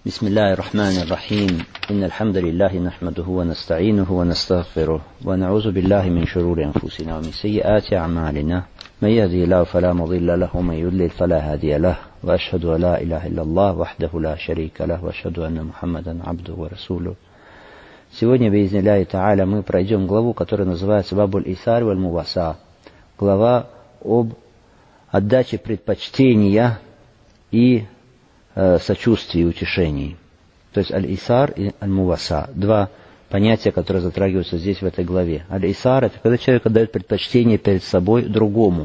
بسم الله الرحمن الرحيم إن الحمد لله نحمده ونستعينه ونستغفره ونعوذ بالله من شرور أنفسنا ومن سيئات أعمالنا من يهده الله فلا مضل له ومن يضلل فلا هادي له وأشهد أن لا إله إلا الله وحده لا شريك له وأشهد أن محمدا عبده ورسوله. Сегодня, би'изни та'аля, мы пройдем главу, которая называется Бабуль Исар валь Муваса. Глава об отдаче предпочтения и сочувствии и утешении. То есть аль-Исар и аль-Муваса. Два понятия, которые затрагиваются здесь в этой главе. Аль-Исар — это когда человек отдает предпочтение перед собой другому.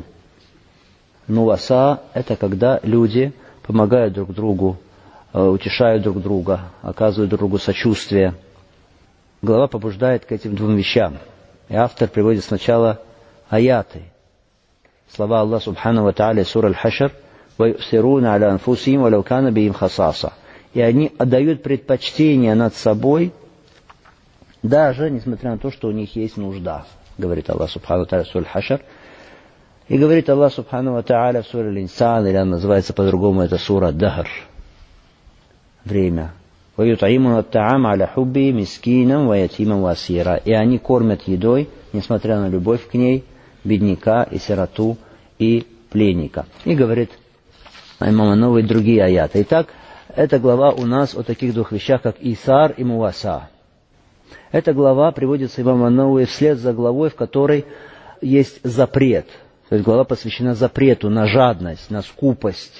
Муваса — это когда люди помогают друг другу, утешают друг друга, оказывают друг другу сочувствие. Глава побуждает к этим двум вещам. И автор приводит сначала аяты. Слова Аллаха Субхану ва Тааля, сура Аль-Хашр: وَيُؤْثِرُونَ عَلَى أَنفُسِهِمْ وَلَوْ كَانَ بِهِمْ خَصَاصَةٌ. И они отдают предпочтение над собой, даже несмотря на то, что у них есть нужда, говорит Аллах Субхану ва Тааля в суре Аль-Хашр. И говорит Аллах Субхану ва Тааля в суре Аль-Инсан, или она называется по-другому, это сура Дахр, время. وَيُطْعِمُونَ الطَّعَامَ عَلَى حُبِّهِ مِسْكِينًا وَيَتِيمًا وَأَسِيرًا. И они кормят едой, несмотря на любовь к ней, бедняка и сироту и пленника. И говорит имам ан-Навави другие аяты. Итак, эта глава у нас о таких двух вещах, как Исар и Муваса. Эта глава приводится имамом ан-Навави вслед за главой, в которой есть запрет. То есть глава посвящена запрету на жадность, на скупость.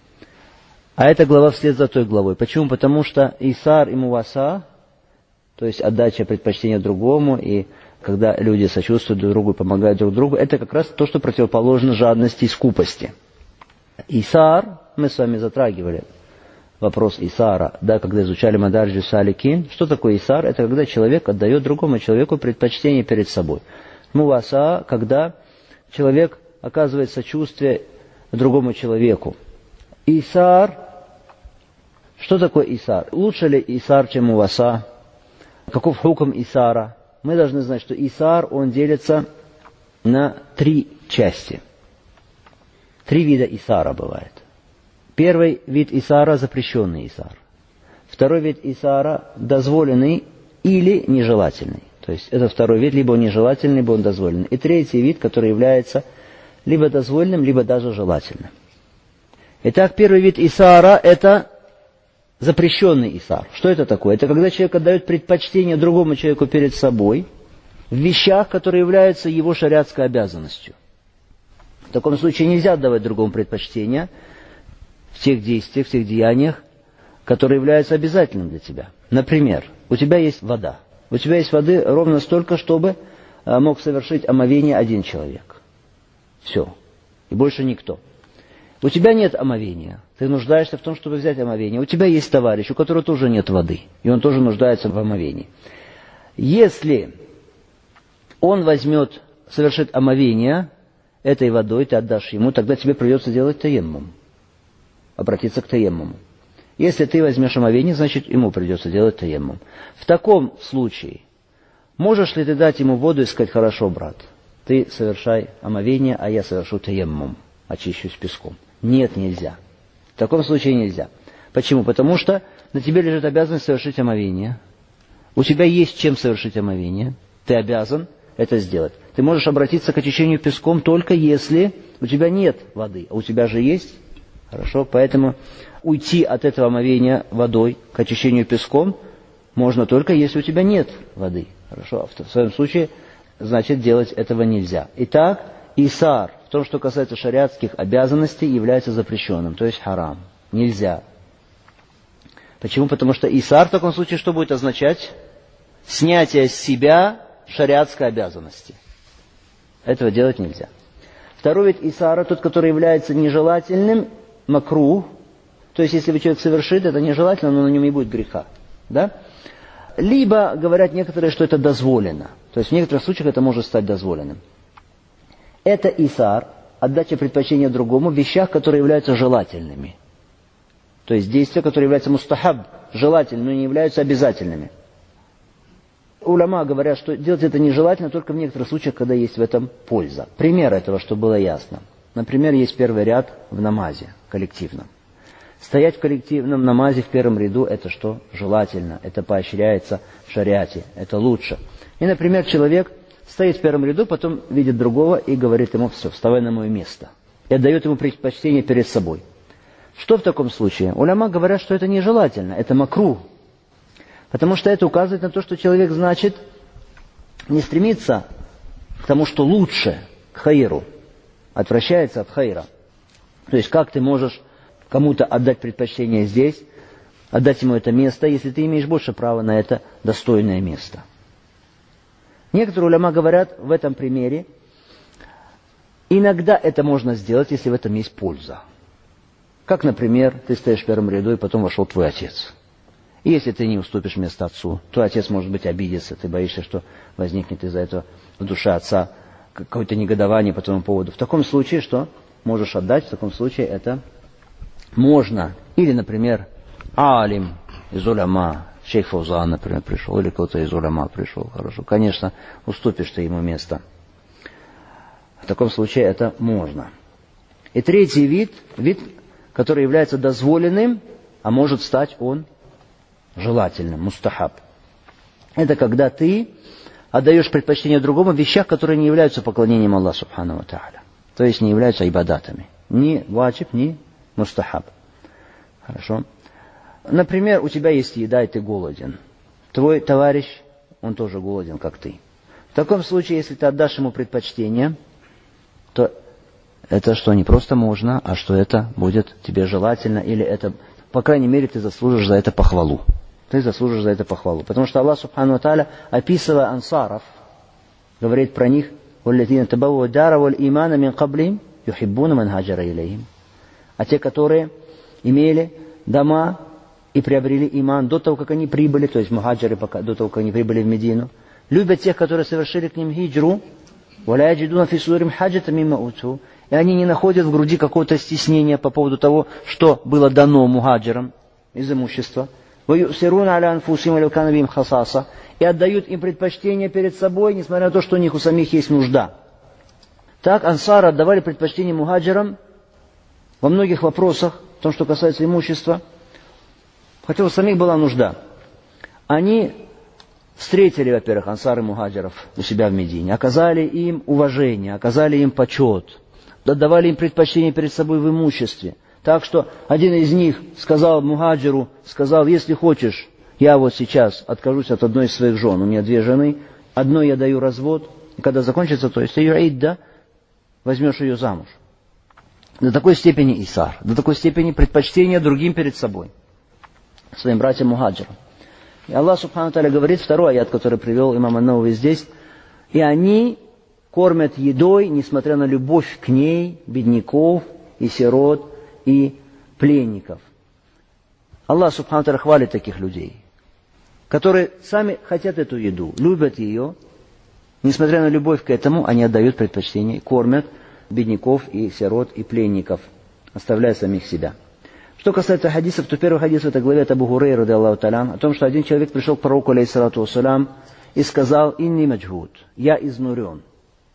А эта глава вслед за той главой. Почему? Потому что Исар и Муваса, то есть отдача предпочтения другому, и когда люди сочувствуют друг другу и помогают друг другу, это как раз то, что противоположно жадности и скупости. Исар, мы с вами затрагивали вопрос Исара, да, когда изучали Мадарджу Саликин. Что такое Исар? Это когда человек отдает другому человеку предпочтение перед собой. Муваса, когда человек оказывает сочувствие другому человеку. Исар, что такое Исар? Лучше ли Исар, чем Муваса? Каков хукм Исара? Мы должны знать, что Исар, он делится на три части. Три вида Исара бывает. Первый вид Исара — запрещенный Исар. Второй вид Исара — дозволенный или нежелательный. То есть это второй вид, либо он нежелательный, либо он дозволенный. И третий вид, который является либо дозволенным, либо даже желательным. Итак, первый вид Исара — это запрещенный Исар. Что это такое? Это когда человек отдает предпочтение другому человеку перед собой в вещах, которые являются его шариатской обязанностью. В таком случае нельзя отдавать другому предпочтение в тех действиях, в тех деяниях, которые являются обязательным для тебя. Например, у тебя есть вода. У тебя есть воды ровно столько, чтобы мог совершить омовение один человек. Все. И больше никто. У тебя нет омовения. Ты нуждаешься в том, чтобы взять омовение. У тебя есть товарищ, у которого тоже нет воды. И он тоже нуждается в омовении. Если он совершит омовение этой водой, ты отдашь ему, тогда тебе придется делать таеммум. Обратиться к таеммуму. Если ты возьмешь омовение, значит ему придется делать таеммум. В таком случае, можешь ли ты дать ему воду и сказать: хорошо, брат, ты совершай омовение, а я совершу таеммум, очищусь песком? Нет, нельзя. В таком случае нельзя. Почему? Потому что на тебе лежит обязанность совершить омовение. У тебя есть чем совершить омовение. Ты обязан это сделать. Ты можешь обратиться к очищению песком только если у тебя нет воды. А у тебя же есть. Хорошо? Поэтому уйти от этого омовения водой к очищению песком можно только если у тебя нет воды. Хорошо? В своем случае, значит, делать этого нельзя. Итак, Исар в том, что касается шариатских обязанностей, является запрещенным, то есть харам. Нельзя. Почему? Потому что Исар в таком случае что будет означать? Снятие с себя шариатской обязанности. Этого делать нельзя. Второй вид Исара, тот, который является нежелательным, макрух, то есть если человек совершит, это нежелательно, но на нем не будет греха. Да? Либо говорят некоторые, что это дозволено. То есть в некоторых случаях это может стать дозволенным. Это Исар, отдача предпочтения другому в вещах, которые являются желательными. То есть действия, которые являются мустахаб, желательными, но не являются обязательными. Уляма говорят, что делать это нежелательно только в некоторых случаях, когда есть в этом польза. Пример этого, чтобы было ясно. Например, есть первый ряд в намазе коллективном. Стоять в коллективном намазе в первом ряду – это что? Желательно. Это поощряется в шариате. Это лучше. И, например, человек стоит в первом ряду, потом видит другого и говорит ему: все, вставай на мое место. И отдает ему предпочтение перед собой. Что в таком случае? Уляма говорят, что это нежелательно, это макрух. Потому что это указывает на то, что человек, значит, не стремится к тому, что лучше, к хайру, отвращается от хайра. То есть как ты можешь кому-то отдать предпочтение здесь, отдать ему это место, если ты имеешь больше права на это достойное место. Некоторые уляма говорят в этом примере, иногда это можно сделать, если в этом есть польза. Как, например, ты стоишь в первом ряду, и потом вошел твой отец. И если ты не уступишь место отцу, то отец, может быть, обидится, ты боишься, что возникнет из-за этого в душе отца какое-то негодование по этому поводу. В таком случае что? Можешь отдать, в таком случае это можно. Или, например, алим из уляма, шейх Фаузан, например, пришел, или кто-то из уляма пришел, хорошо. Конечно, уступишь ты ему место. В таком случае это можно. И третий вид, который является дозволенным, а может стать он желательным, мустахаб. Это когда ты отдаешь предпочтение другому в вещах, которые не являются поклонением Аллаху субхану ва тааля. То есть не являются ибадатами. Ни ваджиб, ни мустахаб. Хорошо. Например, у тебя есть еда, и ты голоден. Твой товарищ, он тоже голоден, как ты. В таком случае, если ты отдашь ему предпочтение, то это что, не просто можно, а что это будет тебе желательно, или это, по крайней мере, ты заслужишь за это похвалу. Ты заслужишь за это похвалу. Потому что Аллах субхану ва тааля, описывая ансаров, говорит про них: «Валлазина табаввау ад-дара валь имана мин каблихим юхиббуна ман хаджара илейхим». А те, которые имели дома и приобрели иман до того, как они прибыли, то есть мухаджиры, до того, как они прибыли в Медину, любят тех, которые совершили к ним хиджру, валя яджидуна фи судурихим хаджата мимма уту. И они не находят в груди какого-то стеснения по поводу того, что было дано мухаджирам из имущества. И отдают им предпочтение перед собой, несмотря на то, что у них у самих есть нужда. Так ансары отдавали предпочтение мухаджирам во многих вопросах, в том, что касается имущества, хотя у самих была нужда. Они встретили, во-первых, ансары мухаджиров у себя в Медине, оказали им уважение, оказали им почет, отдавали им предпочтение перед собой в имуществе. Так что один из них сказал мухаджиру, если хочешь, я вот сейчас откажусь от одной из своих жен, у меня 2 жены, одной я даю развод, и когда закончится, то есть ее идда, возьмешь ее замуж. До такой степени исар, до такой степени предпочтения другим перед собой, своим братьям мухаджирам. И Аллах субхану ва тааля говорит, второй аят, который привел имам ан-Навави здесь, и они кормят едой, несмотря на любовь к ней, бедняков и сирот, и пленников. Аллах субхану ва тааля хвалит таких людей, которые сами хотят эту еду, любят ее, несмотря на любовь к этому, они отдают предпочтение, кормят бедняков и сирот и пленников, оставляя самих себя. Что касается хадисов, то первый хадис в этой главе от Абу Хурайры, ради Аллаху та'аля, о том, что один человек пришел к пророку, алейхиссалату вассалям, и сказал: «Инни маджхуд, я изнурен».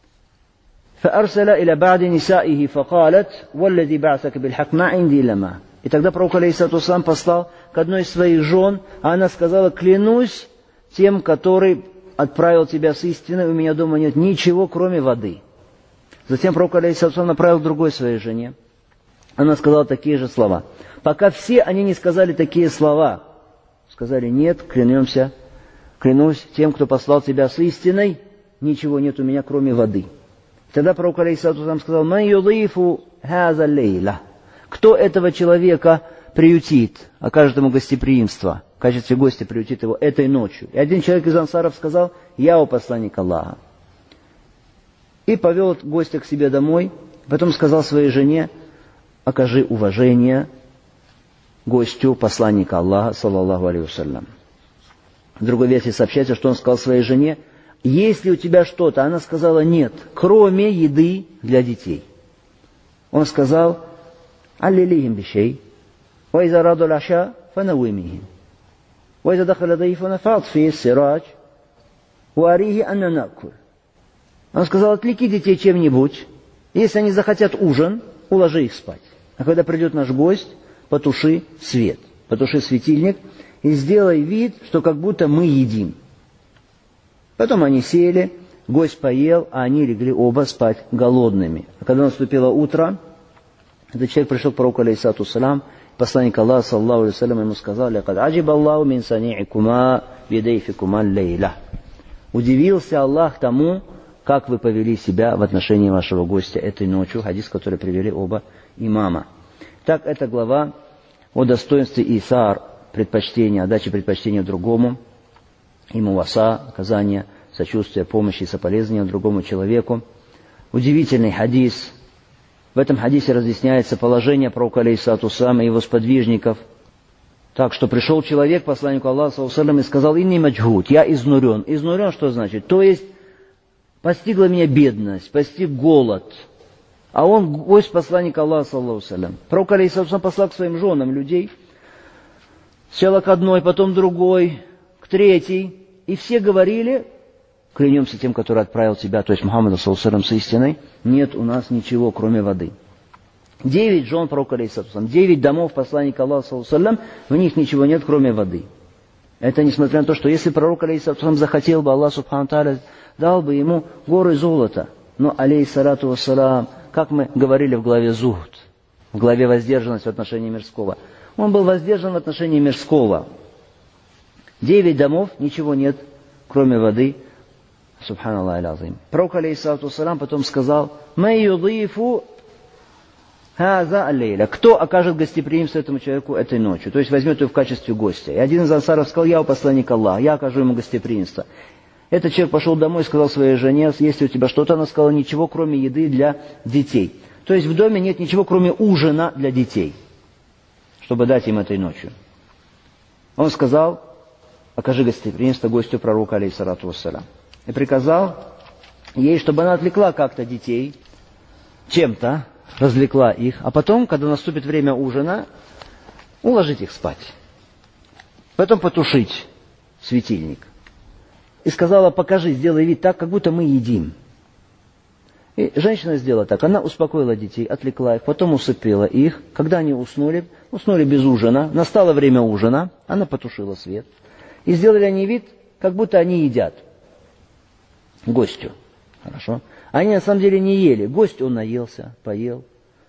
فأرسل إلى بعض نسائه فقالت والذي بعثك بالحق ما عندي لما. И тогда пророк, алейхиссалату вассалям, послал к одной из своих жен, а она сказала: «Клянусь тем, который отправил тебя с истиной, у меня дома нет ничего, кроме воды». Затем пророк, алейхиссалату вассалям, направил к другой своей жене. Она сказала такие же слова. Пока все они не сказали такие слова, сказали: «Нет, клянусь тем, кто послал тебя с истиной, ничего нет у меня, кроме воды». Тогда пророк, алейхиссалату вассалям, сказал: «Ман юдифу хаза лейла». Кто этого человека приютит, окажет ему гостеприимство, в качестве гостя приютит его этой ночью. И один человек из ансаров сказал: «Я, о посланник Аллаха». И повел гостя к себе домой, потом сказал своей жене: «Окажи уважение гостю посланника Аллаха, саллаллаху алейхи вассалям». В другой версии сообщается, что он сказал своей жене: «Есть ли у тебя что-то?» Она сказала: «Нет, кроме еды для детей». Он сказал: «Аллилихим бишей, ва иза раду лаша фанауимихим, ва иза дахаля даифа фат фи сирач, ва арихи анна накуль». Он сказал: «Отвлеки детей чем-нибудь, если они захотят ужин, уложи их спать. А когда придет наш гость, потуши свет, потуши светильник и сделай вид, что как будто мы едим. Потом они сели, гость поел, а они легли оба спать голодными. А когда наступило утро, этот человек пришел к пророку, алейхиссалату вассалям, посланник Аллаха, саллаллаху алейхи вассалям, ему сказал: «Лякад аджиб Аллаху мин сани'икума бидейфикума лейла». Удивился Аллах тому, как вы повели себя в отношении вашего гостя этой ночью, хадис, который привели оба имама. Так, эта глава о достоинстве исар, предпочтения, отдачи предпочтения другому, и муваса, оказание сочувствия, помощи и соболезнования другому человеку. Удивительный хадис. В этом хадисе разъясняется положение пророка, алейхиссалату вассалям, и его сподвижников. Так что пришел человек, посланнику Аллаха, саллаллаху алейхи ва саллям, и сказал: «Инни маджхуд», я изнурен. Изнурен что значит? То есть, постигла меня бедность, постиг голод. А он гость посланника Аллаха, саллаллаху алейхи ва саллям. Пророк, алейхиссалату вассалям, послал к своим женам людей. Сначала к одной, потом другой, к третьей. И все говорили: клянемся тем, который отправил тебя, то есть Мухаммада, саллаллаху алейхи ва саллям, с истиной, нет у нас ничего, кроме воды. 9 жен пророка, алейхиссалату вассалям, 9 домов посланника Аллаха, саллаллаху алейхи ва саллям, в них ничего нет, кроме воды. Это несмотря на то, что если пророк, алейхиссалату вассалям, захотел бы, Аллах субхану тааля дал бы ему горы золота. Но, алейхиссалату вассалям, как мы говорили в главе Зухд, в главе воздержанность в отношении мирского, он был воздержан в отношении мирского. 9 домов, ничего нет, кроме воды. Субханаллах аль-азим. Пророк, алейхиссалату вассалям, потом сказал: «Май юдифу хаза аллейля». Кто окажет гостеприимство этому человеку этой ночью? То есть возьмет его в качестве гостя. И один из ансаров сказал: «Я у посланника Аллаха, я окажу ему гостеприимство». Этот человек пошел домой и сказал своей жене: «Есть ли у тебя что-то?» Она сказала: «Ничего, кроме еды для детей». То есть в доме нет ничего, кроме ужина для детей, чтобы дать им этой ночью. Он сказал: «Окажи гостеприимство гостю пророка, алейхиссалату вассалям». И приказал ей, чтобы она отвлекла как-то детей, чем-то развлекла их, а потом, когда наступит время ужина, уложить их спать. Потом потушить светильник. И сказала: «Покажи, сделай вид так, как будто мы едим». И женщина сделала так. Она успокоила детей, отвлекла их, потом усыпила их. Когда они уснули без ужина, настало время ужина, она потушила свет. И сделали они вид, как будто они едят гостю. Хорошо? Они на самом деле не ели. Гость, он наелся, поел.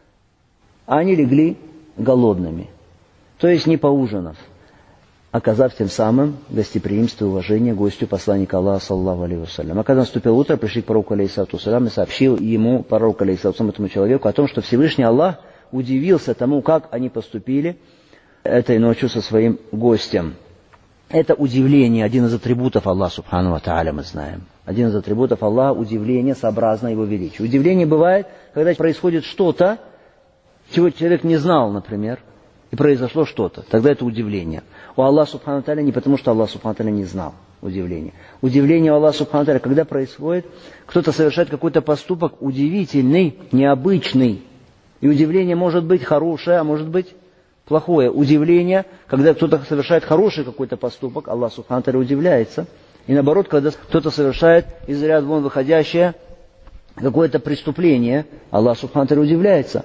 А они легли голодными. То есть не поужинав, оказав тем самым гостеприимство и уважение гостю посланника Аллаха, саллаллаху алейхи ва саллям. А когда наступило утро, пришли к пророку, алейхиссалату вассалям, и сообщил ему, пророк, алейхиссалату вассалям, этому человеку, о том, что Всевышний Аллах удивился тому, как они поступили этой ночью со своим гостем. Это удивление, один из атрибутов Аллаха, субхану ва тааля, мы знаем. Один из атрибутов Аллаха — удивление, сообразно Его величию. Удивление бывает, когда происходит что-то, чего человек не знал, например, и произошло что-то. Тогда это удивление. У Аллаха, субхану ва тааля, не потому, что Аллах, субхану ва тааля, не знал удивление. Удивление у Аллаха, субхану ва тааля, когда происходит, кто-то совершает какой-то поступок удивительный, необычный. И удивление может быть хорошее, а может быть плохое. Удивление, когда кто-то совершает хороший какой-то поступок, Аллах субхану ва тааля удивляется. И наоборот, когда кто-то совершает из ряда вон выходящее какое-то преступление, Аллах субхану ва тааля удивляется.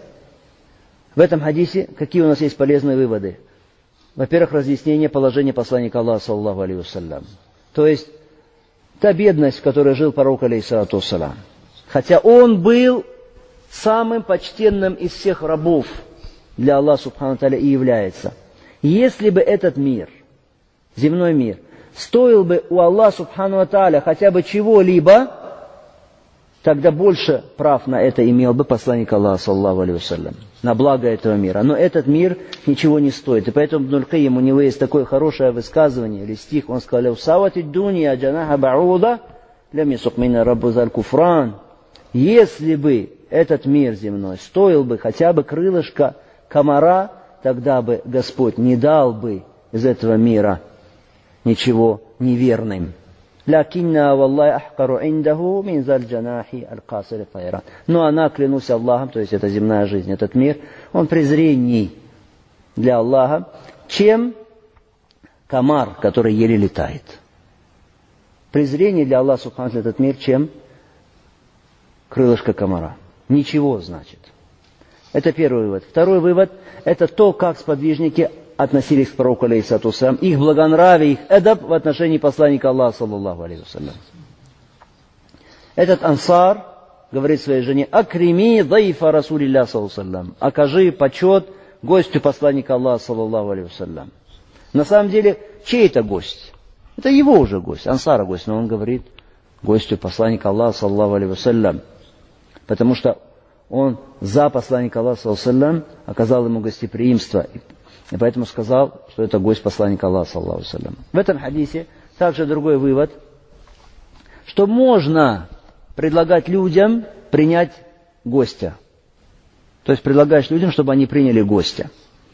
В этом хадисе какие у нас есть полезные выводы? Во-первых, разъяснение положения посланника Аллаха, саллаллаху алейхи ва саллям. То есть, та бедность, в которой жил пророк, алейхиссалату вассалям. Хотя он был самым почтенным из всех рабов для Аллаха субхану ва тааля и является. Если бы этот мир, земной мир, стоил бы у Аллаха субхану ва тааля хотя бы чего-либо, тогда больше прав на это имел бы посланник Аллаха, саллаллаху алейхи ва саллям, на благо этого мира. Но этот мир ничего не стоит. И поэтому Ибн аль-Кайим, у него есть такое хорошее высказывание или стих, он сказал: «Савати дуния джанаха бауда лям ясук мина раббу заль куфран». Если бы этот мир земной стоил бы хотя бы крылышко комара, тогда бы Господь не дал бы из этого мира ничего неверным. «Лякинна валлахи ахкару индаху мин заль джанахи аль-касири тайран». Но она, клянусь Аллахом, то есть это земная жизнь, этот мир, он презренней для Аллаха, чем комар, который еле летает. Презрение для Аллаха субхану ва тааля этот мир, чем крылышко комара. Ничего, значит. Это первый вывод. Второй вывод – это то, как сподвижники относились к пророку, алейхиссалату вассалям, их благонравие, их эдаб в отношении посланника Аллаха, саллаллаху алейхи вассалям. Этот ансар говорит своей жене: «Акрими дайфа Расулилля, саллаллаху алейхи вассалям». Окажи почет гостю посланника Аллаха, саллаллаху алейхи вассалям. На самом деле, чей это гость? Это его уже гость, ансара гость, но он говорит гостю посланника Аллаха, саллаллаху алейхи вассалям, потому что он за посланника Аллаха, саллаллаху алейхи вассалям, оказал ему гостеприимство, и поэтому сказал, что это гость посланника Аллаха, саллаллаху алейхи вассалям. В этом хадисе также другой вывод, что можно предлагать людям принять гостя. То есть предлагаешь людям, чтобы они приняли гостя.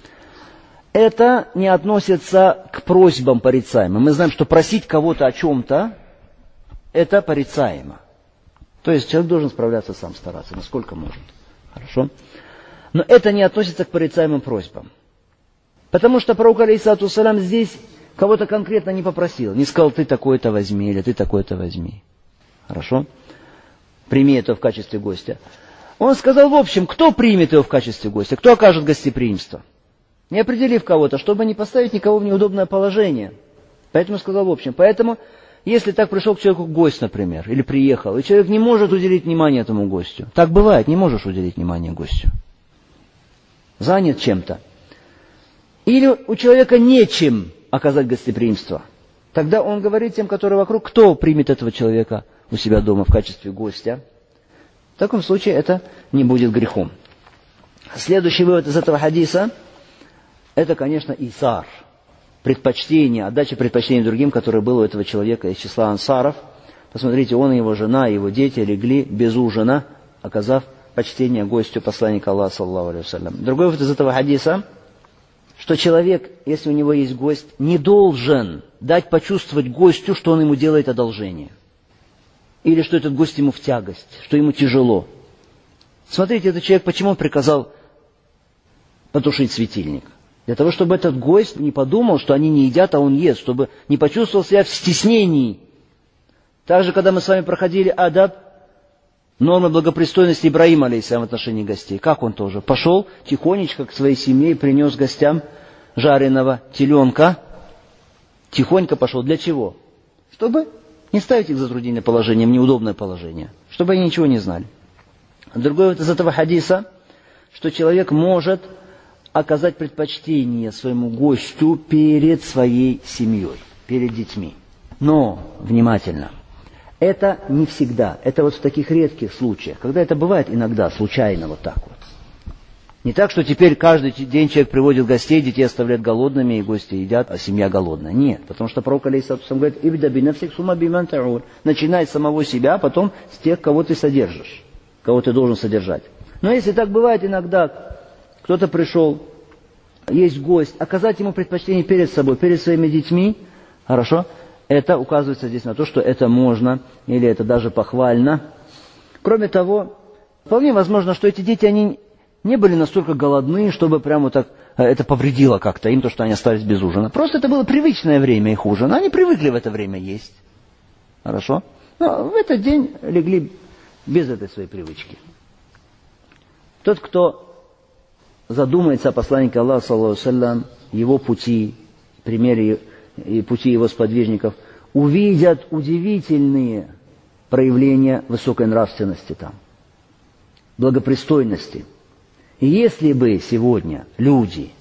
Это не относится к просьбам порицаемым. Мы знаем, что просить кого-то о чем-то, это порицаемо. То есть человек должен справляться сам, стараться, насколько может. Хорошо? Но это не относится к порицаемым просьбам. Потому что пророк, алейхиссалату вассалям, здесь кого-то конкретно не попросил. Не сказал: ты такой-то возьми, или ты такой-то возьми. Хорошо? Прими это в качестве гостя. Он сказал в общем, кто примет его в качестве гостя, кто окажет гостеприимство. Не определив кого-то, чтобы не поставить никого в неудобное положение. Поэтому сказал в общем. Поэтому, если так пришел к человеку гость, например, или приехал, и человек не может уделить внимание этому гостю. Так бывает, не можешь уделить внимание гостю. Занят чем-то. Или у человека нечем оказать гостеприимство. Тогда он говорит тем, которые вокруг, кто примет этого человека у себя дома в качестве гостя. В таком случае это не будет грехом. Следующий вывод из этого хадиса – это, конечно, исар. Предпочтение, отдача предпочтения другим, которое было у этого человека из числа ансаров. Посмотрите, он и его жена, и его дети легли без ужина, оказав почтение гостю посланника Аллаха, саллаллаху алейхи вассалям. Другой вывод из этого хадиса, что человек, если у него есть гость, не должен дать почувствовать гостю, что он ему делает одолжение. Или что этот гость ему в тягость, что ему тяжело. Смотрите, этот человек, почему он приказал потушить светильник? Для того, чтобы этот гость не подумал, что они не едят, а он ест, чтобы не почувствовал себя в стеснении. Также, когда мы с вами проходили адаб, нормы благопристойности Ибраима, алейхиссалям, в отношении гостей, как он тоже? Пошел тихонечко к своей семье и принес гостям жареного теленка. Тихонько пошел. Для чего? Чтобы не ставить их в затруднительное положение, в неудобное положение. Чтобы они ничего не знали. Другой вот из этого хадиса, что человек может оказать предпочтение своему гостю перед своей семьей, перед детьми. Но, внимательно, это не всегда. Это вот в таких редких случаях, когда это бывает иногда, случайно вот так вот. Не так, что теперь каждый день человек приводит гостей, детей оставляет голодными, и гости едят, а семья голодная. Нет, потому что пророк, алейхиссалату вассалям, говорит: «Ибда бинафсик сума биман та'ур». Начинай с самого себя, а потом с тех, кого ты содержишь, кого ты должен содержать. Но если так бывает иногда, кто-то пришел, есть гость, оказать ему предпочтение перед собой, перед своими детьми, хорошо, это указывается здесь на то, что это можно, или это даже похвально. Кроме того, вполне возможно, что эти дети, они не были настолько голодны, чтобы прямо так это повредило как-то им, то, что они остались без ужина. Просто это было привычное время их ужина. Они привыкли в это время есть. Хорошо? Но в этот день легли без этой своей привычки. Тот, кто задумается о посланнике Аллаха, саллаллаху алейхи вассалям, его пути, примере и пути его сподвижников, увидят удивительные проявления высокой нравственности там, благопристойности. И если бы сегодня люди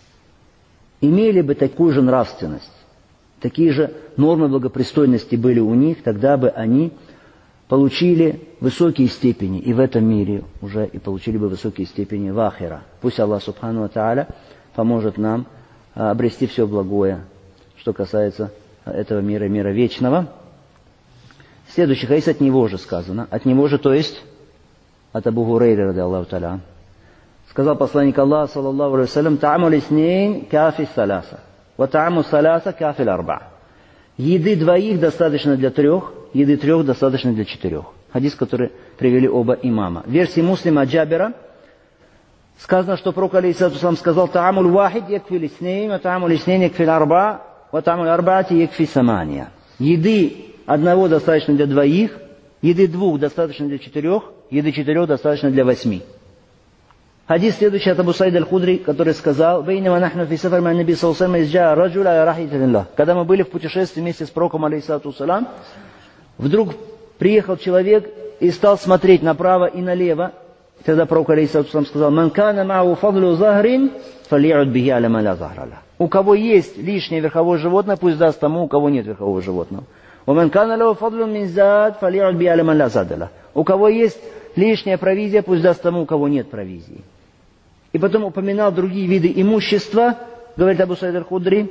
имели бы такую же нравственность, такие же нормы благопристойности были у них, тогда бы они получили высокие степени и в этом мире уже, и получили бы высокие степени в ахира. Пусть Аллах субхану ва тааля поможет нам обрести все благое, что касается этого мира, мира вечного. Следующий хадис, от него же сказано. От него же, то есть от Абу Хурайры, ради Аллаху тааля. Сказал посланник Аллаха, саллаллаху алейхи вассалям: «Та'аму лиснейн кафи саласа, ва та'аму саласа кафи арба». Еды двоих достаточно для трех, еды трех достаточно для четырех. Хадис, который привели оба имама. В версии Муслима Джабира сказано, что пророк, алейхиссалату вассалям, сказал: «Та'аму вахид якфи лиснейн, ва та'аму лиснейн якфи арба, ва та'аму арбаати якфи самания». Еды одного достаточно для двоих, еды двух достаточно для четырех, еды четырех достаточно для 8. Хадис следующий от Абу Саида аль-Худри, который сказал: «Бейнама нахну фи сафар ма наби саллаллаху алейхи ва саллям раджуля ля рахитиллах». Когда мы были в путешествии вместе с пророком, алейхиссалату вассалям, вдруг приехал человек и стал смотреть направо и налево. Тогда пророк, алейхиссалату вассалям, сказал: «Ман кана мау фадлу захрин, фальяуд бихи аля ма ля захра ля». У кого есть лишнее верховое животное, пусть даст тому, у кого нет верхового животного. «Ваман кана лау фадлу мин зад, фальяуд бихи аля ма ля зада ля». У кого есть лишняя провизия, пусть даст тому, у кого нет провизии. И потом упоминал другие виды имущества, говорит Абу Саид аль-Худри,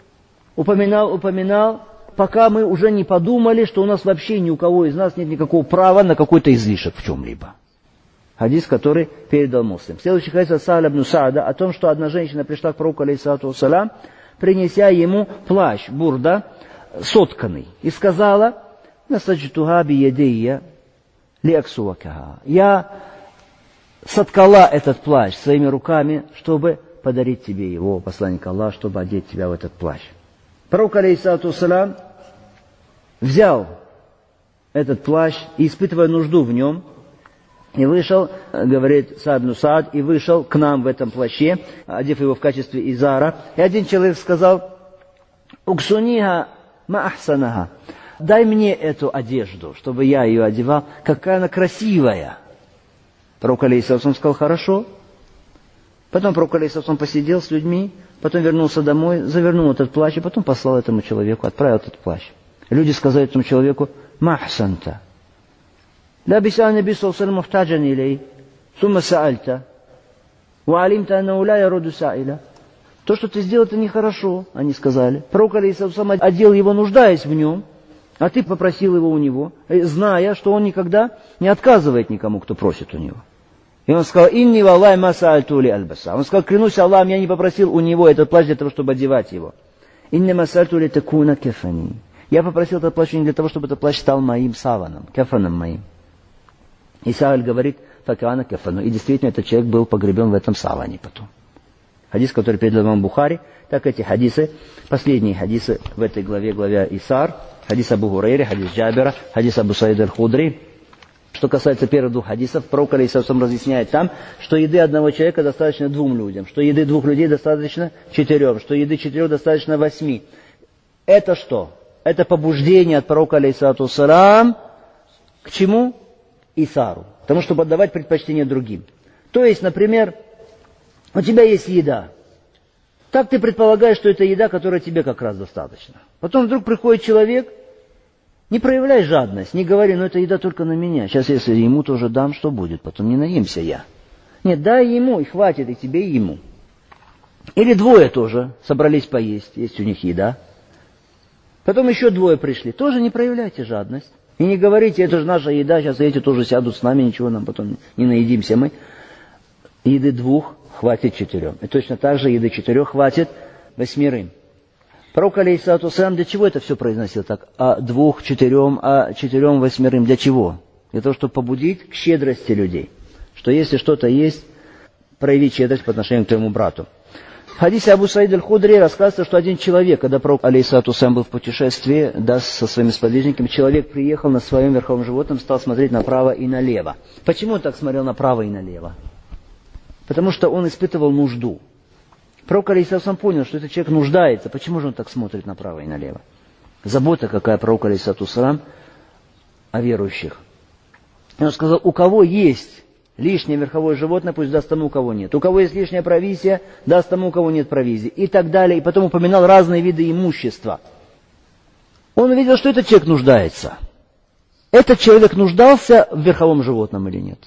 упоминал, пока мы уже не подумали, что у нас вообще ни у кого из нас нет никакого права на какой-то излишек в чем-либо. Хадис, который передал Муслим. Следующий хадис от Сахля ибн Саада о том, что одна женщина пришла к пророку, алейхиссалату вассалям, принеся ему плащ, бурда, сотканный, и сказала: «Насаджтуха биядия лиаксуакаха». Я соткала этот плащ своими руками, чтобы подарить тебе его, посланник Аллаха, чтобы одеть тебя в этот плащ. Пророк, алейхиссалату вассалям, взял этот плащ и, испытывая нужду в нем, и вышел, говорит Саад ибн Саад, и вышел к нам в этом плаще, одев его в качестве изара. И один человек сказал: «Уксуниха ма ахсанаха». Дай мне эту одежду, чтобы я ее одевал, какая она красивая. Пророк, алейхиссалам, сказал: «Хорошо». Потом пророк, алейхиссалам, посидел с людьми, потом вернулся домой, завернул этот плащ, и потом послал этому человеку, отправил этот плащ. Люди сказали этому человеку: «Махсанта. لا بسأل النبي صلى الله عليه وسلم محتاجا إليه ثم سألت وعلمت أنه لا يرد سائلا». То, что ты сделал, это нехорошо, они сказали. Пророк, алейхиссалам, одел его, нуждаясь в нем, а ты попросил его у него, зная, что он никогда не отказывает никому, кто просит у него. И он сказал: «Инни валлахи ма саальту ли альбаса». Он сказал: «Клянусь Аллахом, я не попросил у него этот плащ для того, чтобы одевать его. Инни ма саальту ли такуна кафани». Я попросил этот плащ не для того, чтобы этот плащ стал моим саваном, кафаном моим. И Сааль говорит: «Факана кафану». И действительно, этот человек был погребен в этом саване потом. Хадис, который передал имам Бухари, так эти хадисы, последние хадисы в этой главе, главе Исар, хадис Абу Хурейри, хадис Джабира, хадис Абу Саида аль-Худри. Что касается первых двух хадисов, пророк, алейхиссалам, разъясняет там, что еды одного человека достаточно 2 людям, что еды 2 людей достаточно 4, что еды 4 достаточно 8. Это что? Это побуждение от пророка, алейхиссалам, к чему? Исару. Потому чтобы отдавать предпочтение другим. То есть, например, у тебя есть еда. Так ты предполагаешь, что это еда, которая тебе как раз достаточно. Потом вдруг приходит человек, не проявляй жадность, не говори: «Ну, это еда только на меня. Сейчас, если ему тоже дам, что будет? Потом не наемся я». Нет, дай ему, и хватит и тебе, и ему. Или 2 тоже собрались поесть, есть у них еда. Потом еще 2 пришли. Тоже не проявляйте жадность. И не говорите: «Это же наша еда, сейчас эти тоже сядут с нами, ничего нам потом не наедимся мы». Еды 2 хватит 4. И точно так же еды 4 хватит 8. Пророк, алейхиссалату вассалям, для чего это все произносил так? 2, 4, 4, 8. Для чего? Для того, чтобы побудить к щедрости людей. Что если что-то есть, проявить щедрость по отношению к твоему брату. В хадисе Абу Саида аль-Худри рассказывается, что один человек, когда пророк, алейхиссалату вассалям, был в путешествии, со своими сподвижниками, человек приехал на своем верховом животном, стал смотреть направо и налево. Почему он так смотрел направо и налево? Потому что он испытывал нужду. Пророк, алейхиссалам, понял, что этот человек нуждается. Почему же он так смотрит направо и налево? Забота какая пророк, алейхиссалам, о верующих. И он сказал: «У кого есть лишнее верховое животное, пусть даст тому, у кого нет. У кого есть лишняя провизия, даст тому, у кого нет провизии». И так далее. И потом упоминал разные виды имущества. Он увидел, что этот человек нуждается. Этот человек нуждался в верховом животном или нет?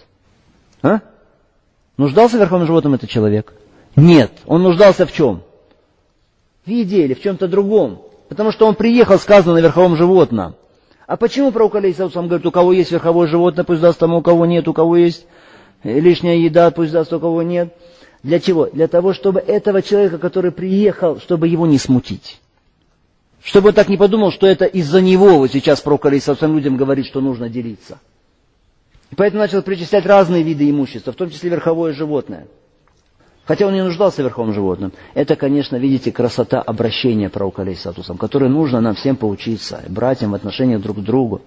Нуждался в верховом животном этот человек? Нет. Он нуждался в чем? В еде или в чем-то другом. Потому что он приехал, сказано, на верховом животном. А почему пророк, алейхиссалам, говорит: «У кого есть верховое животное, пусть даст тому, у кого нет, у кого есть лишняя еда, пусть даст, у кого нет». Для чего? Для того, чтобы этого человека, который приехал, чтобы его не смутить. Чтобы он так не подумал, что это из-за него вот сейчас пророк, алейхиссалам, людям говорит, что нужно делиться. И поэтому начал перечислять разные виды имущества, в том числе верховое животное. Хотя он не нуждался в верховом животном. Это, конечно, видите, красота обращения пророка, алейхиссалам, которой нужно нам всем поучиться, братьям в отношениях друг к другу.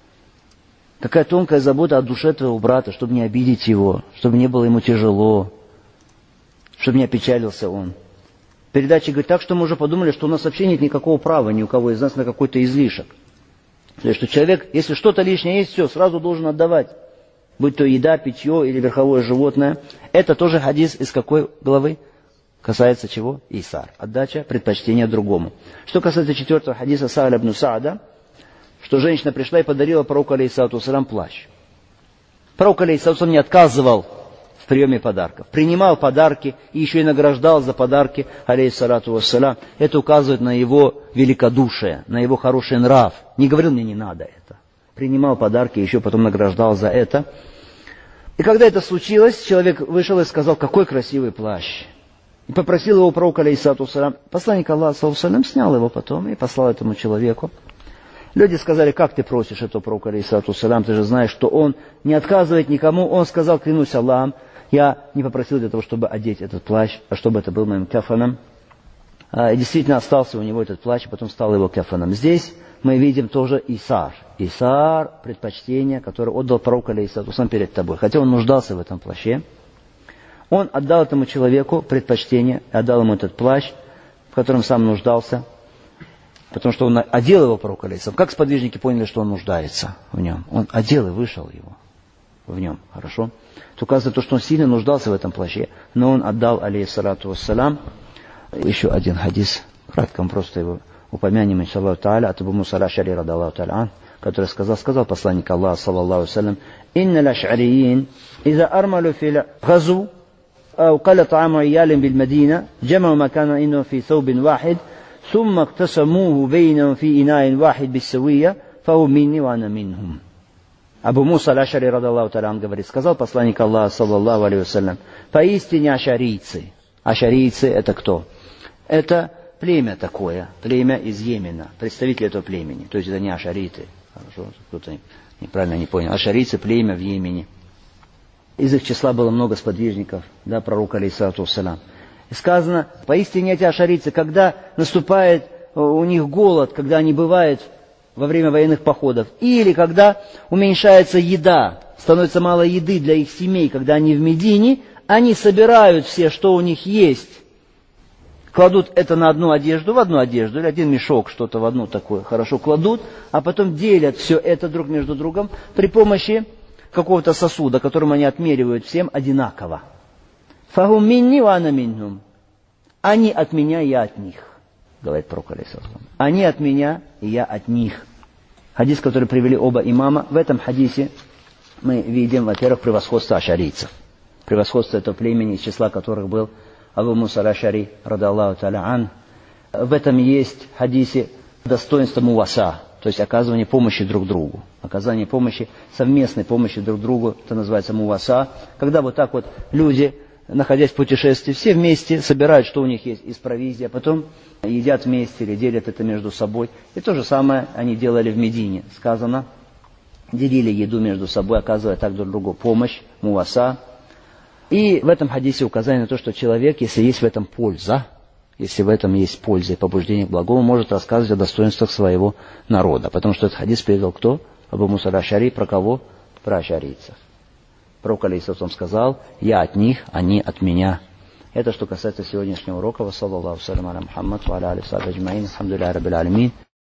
Какая тонкая забота о душе твоего брата, чтобы не обидеть его, чтобы не было ему тяжело, чтобы не опечалился он. Передача говорит так, что мы уже подумали, что у нас вообще нет никакого права ни у кого из нас на какой-то излишек. То есть, что человек, если что-то лишнее есть, все, сразу должен отдавать. Будь то еда, питье или верховое животное. Это тоже хадис из какой главы? Касается чего? Исар. Отдача предпочтения другому. Что касается 4-го хадиса Сахля ибн Саада, что женщина пришла и подарила пророку алейхиссалату вассалям плащ. Пророк алейхиссалату вассалям не отказывал в приеме подарков. Принимал подарки и еще и награждал за подарки алейхиссалату вассалям. Это указывает на его великодушие, на его хороший нрав. Не говорил, мне не надо это. Принимал подарки и еще потом награждал за это. И когда это случилось, человек вышел и сказал, какой красивый плащ. И попросил его пророк алейхиссалату вассалям. Посланник Аллаха саллаллаху алейхи ва саллям снял его потом и послал этому человеку. Люди сказали, как ты просишь этого пророка алейхиссалату вассалям, ты же знаешь, что он не отказывает никому. Он сказал, клянусь Аллахом, я не попросил для того, чтобы одеть этот плащ, а чтобы это был моим кафаном. И действительно остался у него этот плащ, и потом стал его кафаном. Здесь мы видим тоже Исар. Исар, предпочтение, которое отдал пророк алейхиссалату вассалям перед тобой. Хотя он нуждался в этом плаще. Он отдал этому человеку предпочтение, отдал ему этот плащ, в котором сам нуждался, потому что он одел его пророк алейхиссалам. Как сподвижники поняли, что он нуждается в нем? Он одел и вышел его в нем, хорошо? Это указывает то, что он сильно нуждался в этом плаще, но он отдал алейхиссалату вассалам. Еще один хадис, кратко мы просто его упомянем, иншаллаху та'аля, от Абу Муса аль-Аш'ари радаллаху та'аля, который сказал посланник Аллаха, саллаллаху алейхи ва саллям, «Инна л'аш'ариин, иза армалу фил газу, أو قل طعام عيال بالمدينة جمعوا ما كان إنه في ثوب واحد ثم اقتسموه بينهم في إناء واحد بالسوية فهو مني وأنا منهم». Абу Муса аль-Аш'ари радаллаху та'аля говорит, сказал посланник Аллаха, саллаллаху алейхи ва саллям, поистине ашарийцы. Ашарийцы это кто? Это племя такое, племя из Йемена, представители этого племени. То есть это не ашариты. Хорошо, кто-то неправильно не понял. Ашарийцы племя в Йемене. Из их числа было много сподвижников, да, пророка алейхиссалату вассалям. И сказано, поистине эти ашарийцы, когда наступает у них голод, когда они бывают во время военных походов, или когда уменьшается еда, становится мало еды для их семей, когда они в Медине, они собирают все, что у них есть, кладут это на одну одежду, в одну одежду, или один мешок, что-то в одну такое, хорошо кладут, а потом делят все это друг между другом при помощи какого-то сосуда, которым они отмеривают всем одинаково. «Фахум минни ва ана минхум». Они от меня, я от них, говорит пророк алейхиссалату. Они от меня, и я от них. Хадис, который привели оба имама, в этом хадисе мы видим, во-первых, превосходство ашарийцев. Превосходство этого племени, из числа которых был Абу Муса аль-Аш'ари, радаллаху та'аля ан. В этом есть в хадисе достоинство муваса, то есть оказывание помощи друг другу. Оказание помощи, совместной помощи друг другу, это называется муваса. Когда вот так вот люди, находясь в путешествии, все вместе собирают, что у них есть из провизии, а потом едят вместе или делят это между собой. И то же самое они делали в Медине. Сказано, делили еду между собой, оказывая так друг другу помощь, муваса. И в этом хадисе указание на то, что человек, если есть в этом польза, если в этом есть польза и побуждение к благому, может рассказывать о достоинствах своего народа. Потому что этот хадис передал кто? Абу Муса аль-Аш'ари. Про кого? Про ашарийцев. Пророк алейхиссалату сказал, я от них, они от меня. Это что касается сегодняшнего урока. Ва саллаллаху салям аля Мухаммад ва аля алихи ва сахбихи аджмаин. Алхамдулиллахи раббил алямин.